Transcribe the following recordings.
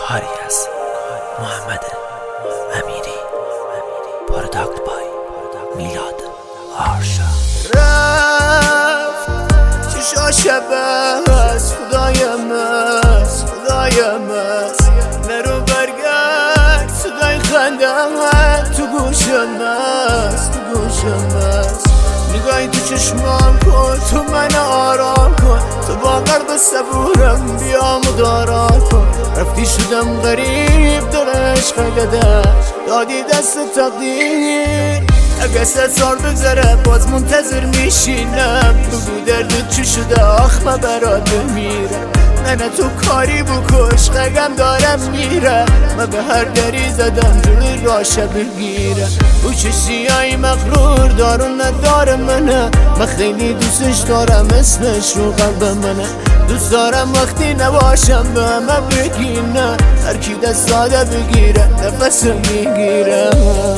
کاری از محمد امیری پروداکت بای میلاد آرشا. رفت چشا شبه از خدایم است نرو برگرد صدای خندم تو گوشم است نگاهی تو چشمام کن تو من آرام کن تو با قلب صبورم بیا مدارا کن. رفتی شدم غریب در عشق دادی دست تقدیر. اگه 100 سال بگذره باز منتظر میشینم بگو دردت چی شده آخمه برات بمیره. نه تو کاری بکش قگم دارم میره من به هر دری زدم جلوی راشه بگیره. او چه سیایی مغرور دارون نداره منه من خیلی دوستش دارم اسمش رو قلب منه. دوست دارم وقتی نباشم به همه بگی نه هر کی دست داده بگیره نفس میگیره.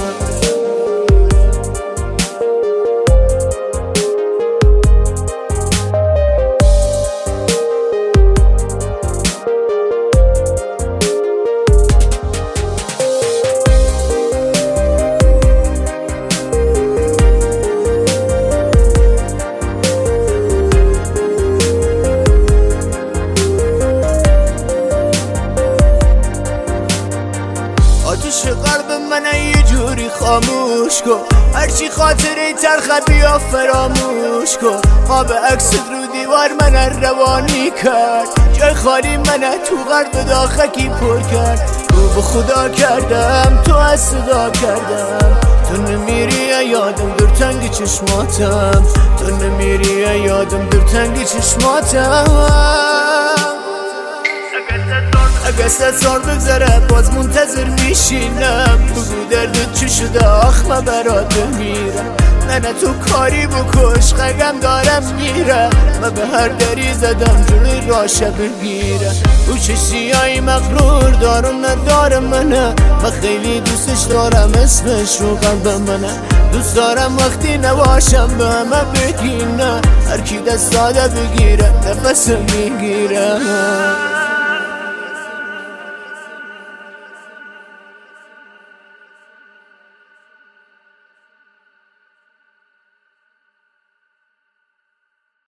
آتش قلب من یه جوری خاموش کن هرچی خاطره تلخه بیا فراموش کن. خواب عکست رو دیوار من روانی کرد جای خالی من تو قلب داخکی پر کرد. رو به خدا کردم تو از صدا کردم تو نمیری یادم در تنگ چشماتم تو نمیری یادم در تنگ چشماتم. اگه 100 سال بگذره باز منتظر میشینم بگو دردت چی شده آخمه برات بمیره. نه تو کاری بکش قگم دارم میره من به هر دری زدم جلوی راشه بگیره. او چه سیایی مغرور دارون نداره منه من خیلی دوستش دارم اسمش رو قلب منه. دوست دارم وقتی نباشم به همه بگی نه هر کی دست داده بگیره نفس میگیره.